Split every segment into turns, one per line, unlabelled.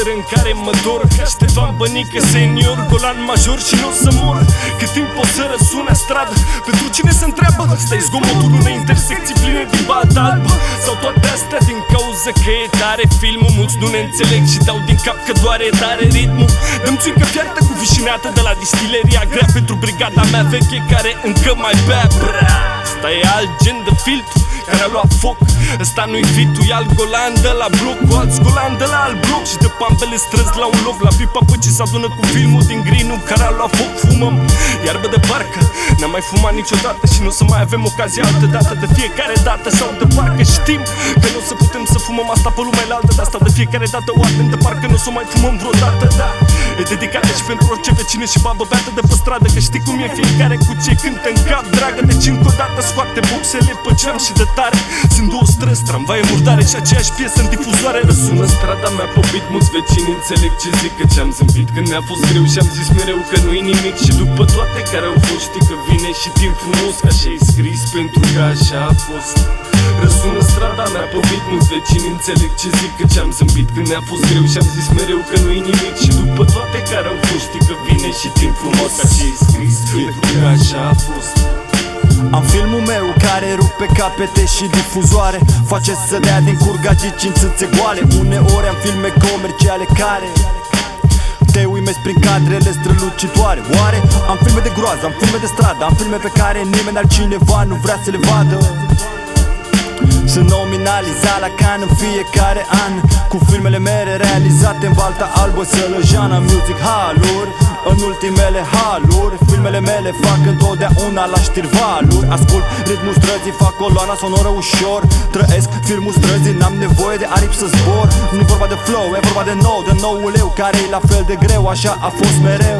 țară în care mă dor ca Ștefan Bănică senior, golan major și nu o să mor. Cât timp o să răsune stradă, pentru cine se întreabă? Stai zgomotul unei intersecții pline din baltă albă? Sau toate astea din cauza că e tare filmul? Mulți nu ne înțeleg și dau din cap că doare tare ritmul. Dăm țuică fiartă cu vișineată de la distileria grea pentru brigada mea veche care încă mai bea. Asta e alt gen de filtru care a luat foc. Ăsta nu-i fitul, e alt golan de la bloc cu alți golan de la alt bloc și de pambele străzi la un loc. La pipa pe ce s-adună cu filmul din Grinu care a luat foc. Fumăm iarbă de parcă n-am mai fumat niciodată și nu o să mai avem ocazia altă dată. De fiecare dată sau de parcă știm că nu o să putem să fumăm asta pe lumea altă. De asta de fiecare dată o ardem de parcă nu o să mai fumăm vreodată. Da, e dedicată și pentru orice vecină și babă beată de pe stradă, că știi cum e fiecare cu ce cântă în cap. Dragă, deci încă o dată scoate boxele pe geam și de tare. Sunt două străzi, tramvaie murdare și aceeași piesă în difuzoare. Răsună strada mea pe beat, mulți vecini înțeleg ce zic, că ce-am zâmbit când ne-a fost greu și am zis mereu că nu-i nimic. Și după toate care au fost știi că vine și timp frumos, că așa e scris pentru că așa a fost. Răsună strada mea pe beat, mulți vecini înțeleg ce zic, că ce-am zâmbit când ne-a fost greu și am zis mereu că nu-i nimic. Și după toate care au fost știi că vine și timp frumos, că așa e scris pentru că așa a fost.
Am filmul meu care rupe capete și difuzoare, face să dea din curgagici în țâțe goale. Uneori am filme comerciale care te uimesc prin cadrele strălucitoare. Oare am filme de groază, am filme de stradă, am filme pe care nimeni altcineva nu vrea să le vadă. Sunt nominalizat la Cannes în fiecare an, cu filmele mele realizate în balta albă sălăjana. Music hall-uri în ultimele haluri, filmele mele fac întotdeauna la știri valuri. Ascult ritmul străzii, fac coloana sonoră ușor, trăiesc filmul străzii, n-am nevoie de aripi să zbor. Nu-i vorba de flow, e vorba de noul eu, care e la fel de greu, așa a fost mereu.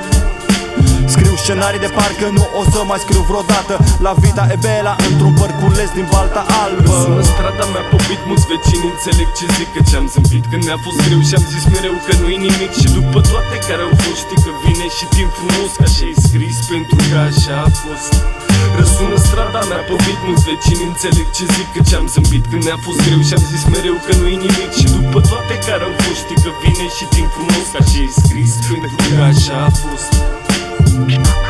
Scriu scenarii de parcă nu o să mai scriu vreodată. La Vita e bela într-un părculeț din balta albă.
Sună strada mea pe beat, mulți vecini înțeleg ce zic, că ce-am zâmbit când ne-a fost greu și am zis mereu că nu-i nimic. Și după toate care au fost știi că vine și timp frumos, că așa e scris pentru că așa a fost. Răsună strada mea pe beat, mulți vecini înțeleg ce zic, că ce-am zâmbit când ne-a fost greu și am zis mereu că nu-i nimic. Și după toate care au fost știi că vine și timp frumos, că așa e scris pentru că așa a fost.